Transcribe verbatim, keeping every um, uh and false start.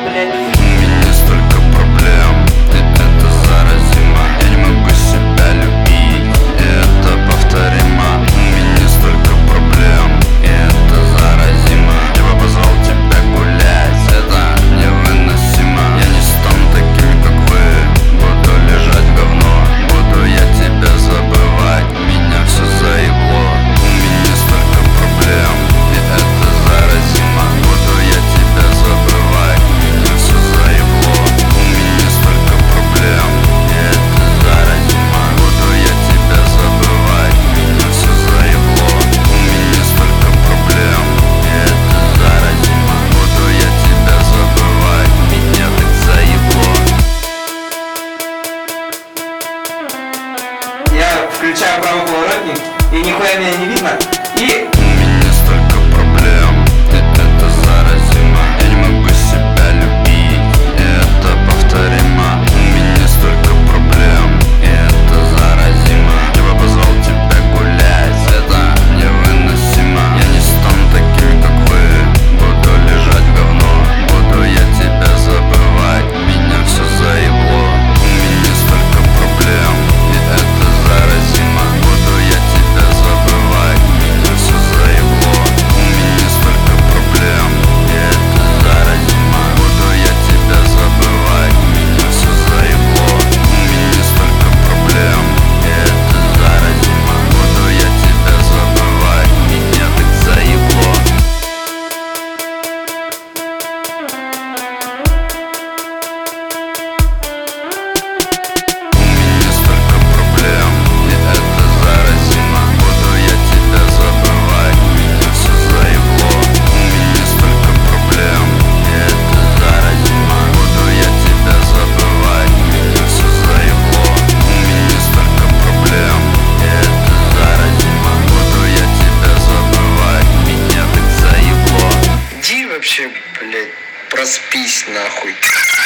блядь. У меня столько проблем, и это заразимо. Я не могу себя любить, и это повторимо. У меня столько проблем, и это заразимо. Я бы позвал тебя гулять, это невыносимо. Я не стану таким, как вы, буду лежать в говно. Буду я тебя забывать, меня все заебло. У меня столько проблем, и это заразимо. Буду я тебя забывать, меня все заебло. У меня столько проблем, и это заразимо. Буду я тебя забывать, меня все заебло. У меня столько проблем, и это заразимо. Буду я тебя забывать, меня так заебло. Я включаю правый поворотник, и нихуя меня не видно. И У меня столько проблем, и это заразимо. Я не могу себя любить, и это повторимо. У меня столько проблем, и это заразимо. Я бы позвал тебя гулять, это невыносимо. Я не стану таким, как вы, буду лежать в говно. Буду я тебя забывать, меня все заебло. У меня столько проблем, и это заразимо. Буду я тебя забывать, меня все заебло. У меня столько проблем, и это заразимо. Буду я тебя забывать, меня все заебло. У меня столько проблем, и это заразимо. Буду я тебя забывать, меня так заебло. У меня столько проблем, и это заразимо. Буду я тебя забывать, меня все заебло. У меня столько проблем, и это заразимо. Буду я тебя забывать, меня все заебло. У меня столько проблем, и это заразимо. Буду я тебя забывать, меня так заебло. Иди вообще, блядь, проспись нахуй.